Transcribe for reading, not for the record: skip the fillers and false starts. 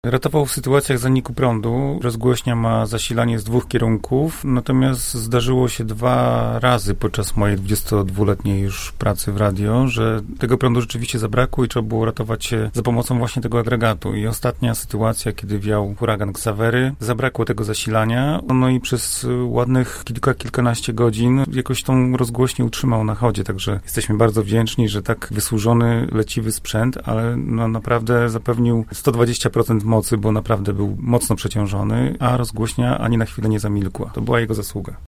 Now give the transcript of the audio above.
Ratował w sytuacjach zaniku prądu. Rozgłośnia ma zasilanie z 2 kierunków, natomiast zdarzyło się 2 razy podczas mojej 22-letniej już pracy w radio, że tego prądu rzeczywiście zabrakło i trzeba było ratować się za pomocą właśnie tego agregatu. I ostatnia sytuacja, kiedy wiał huragan Xavery, zabrakło tego zasilania, no i przez ładnych kilkanaście godzin jakoś tą rozgłośnię utrzymał na chodzie, także jesteśmy bardzo wdzięczni, że tak wysłużony, leciwy sprzęt, ale no naprawdę zapewnił 120% mocy, bo naprawdę był mocno przeciążony, a rozgłośnia ani na chwilę nie zamilkła. To była jego zasługa.